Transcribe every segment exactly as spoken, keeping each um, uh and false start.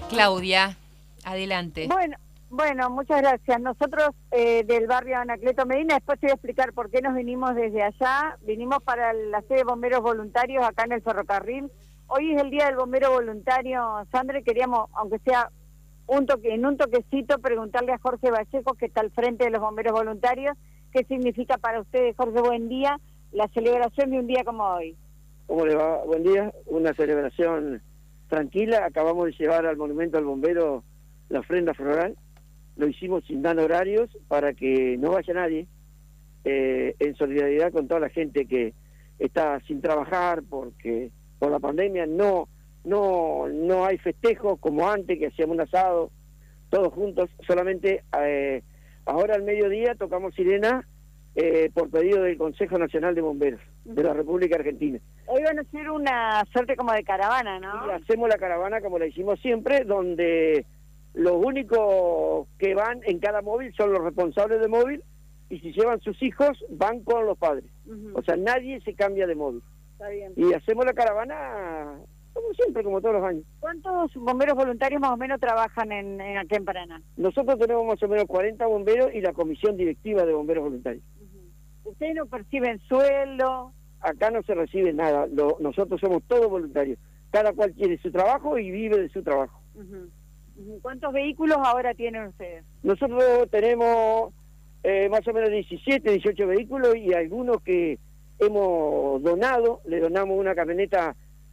Claudia, adelante. Bueno, bueno, muchas gracias. Nosotros eh, del barrio Anacleto Medina, después te voy a explicar por qué nos vinimos desde allá. Vinimos para la sede de bomberos voluntarios acá en el ferrocarril. Hoy es el día del bombero voluntario, Sandra, y queríamos, aunque sea un toque, en un toquecito, preguntarle a Jorge Vallejo, que está al frente de los bomberos voluntarios, qué significa para ustedes, Jorge, buen día, la celebración de un día como hoy. ¿Cómo le va? Buen día. Una celebración tranquila. Acabamos de llevar al Monumento al Bombero la ofrenda floral. Lo hicimos sin dar horarios para que no vaya nadie, eh, en solidaridad con toda la gente que está sin trabajar porque por la pandemia no no no hay festejos como antes, que hacíamos un asado todos juntos. Solamente eh, ahora al mediodía tocamos sirena eh, por pedido del Consejo Nacional de Bomberos de la República Argentina. Hoy van a hacer una suerte como de caravana, ¿no? Y hacemos la caravana como la hicimos siempre, donde los únicos que van en cada móvil son los responsables de móvil, y si llevan sus hijos, van con los padres. Uh-huh. O sea, nadie se cambia de móvil. Está bien. Y hacemos la caravana como siempre, como todos los años. ¿Cuántos bomberos voluntarios más o menos trabajan en, en aquí en Paraná? Nosotros tenemos más o menos cuarenta bomberos y la comisión directiva de bomberos voluntarios. Uh-huh. ¿Ustedes no perciben sueldo? Acá no se recibe nada. Lo, nosotros somos todos voluntarios. Cada cual quiere su trabajo y vive de su trabajo. Uh-huh. ¿Cuántos vehículos ahora tienen ustedes? Nosotros tenemos eh, más o menos diecisiete, dieciocho vehículos, y algunos que hemos donado. Le donamos una camioneta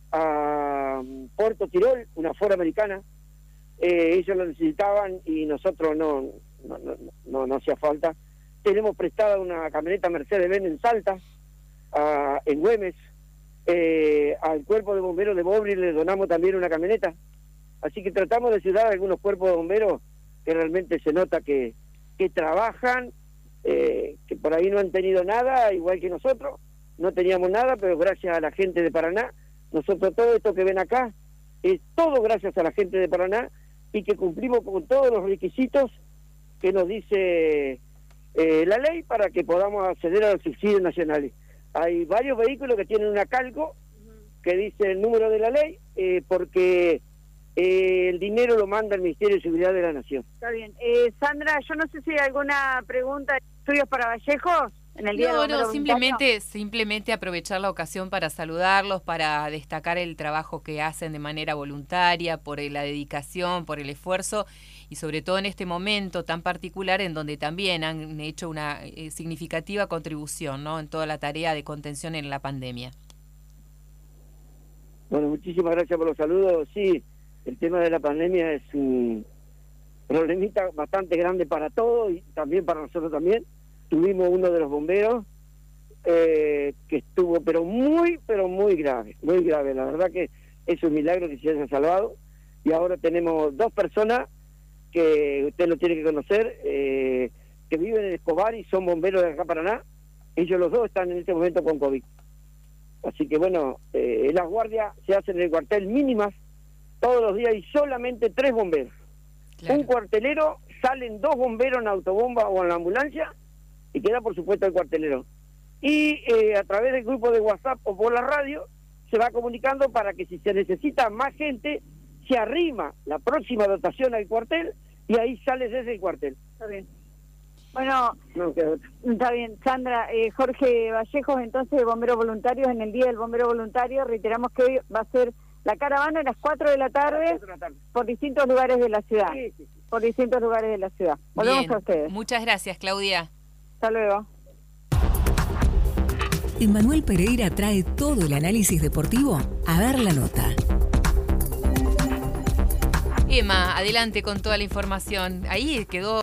a Puerto Tirol, una Ford americana. Eh, ellos lo necesitaban y nosotros no no, no, no, no hacía falta. Tenemos prestada una camioneta Mercedes-Benz en Salta, a, en Güemes. Eh, al cuerpo de bomberos de Bobli le donamos también una camioneta. Así que tratamos de ayudar a algunos cuerpos de bomberos que realmente se nota que, que trabajan, eh, que por ahí no han tenido nada, igual que nosotros. No teníamos nada, pero gracias a la gente de Paraná, nosotros todo esto que ven acá, es todo gracias a la gente de Paraná, y que cumplimos con todos los requisitos que nos dice eh, la ley para que podamos acceder a los subsidios nacionales. Hay varios vehículos que tienen una calco que dice el número de la ley, eh, porque Eh, el dinero lo manda el Ministerio de Seguridad de la Nación. Está bien. Eh, Sandra, yo no sé si hay alguna pregunta, estudios para Vallejos en el día no, de no, simplemente, simplemente aprovechar la ocasión para saludarlos, para destacar el trabajo que hacen de manera voluntaria, por la dedicación, por el esfuerzo, y sobre todo en este momento tan particular en donde también han hecho una eh, significativa contribución, ¿no?, en toda la tarea de contención en la pandemia. Bueno, muchísimas gracias por los saludos. Sí, el tema de la pandemia es un problemita bastante grande para todos y también para nosotros también. Tuvimos uno de los bomberos eh, que estuvo pero muy, pero muy grave, muy grave. La verdad que es un milagro que se haya salvado. Y ahora tenemos dos personas que usted lo tiene que conocer, eh, que viven en Escobar y son bomberos de acá Paraná. Ellos los dos están en este momento con COVID. Así que bueno, eh, las guardias se hacen en el cuartel mínimas todos los días y solamente tres bomberos. Claro. Un cuartelero, salen dos bomberos en autobomba o en la ambulancia y queda por supuesto el cuartelero. Y eh, a través del grupo de WhatsApp o por la radio se va comunicando para que si se necesita más gente, se arrima la próxima dotación al cuartel y ahí sale desde el cuartel. Está bien. Bueno, no, está bien, Sandra. eh, Jorge Vallejos, entonces, de Bomberos Voluntarios, en el Día del Bombero Voluntario, reiteramos que hoy va a ser la caravana a las cuatro de la tarde, de la tarde. por distintos lugares de la ciudad. Sí, sí, sí. Por distintos lugares de la ciudad. Volvemos Bien. a ustedes. Muchas gracias, Claudia. Hasta luego. Emanuel Pereira trae todo el análisis deportivo a Dar la Nota. Emma, adelante con toda la información. Ahí quedó...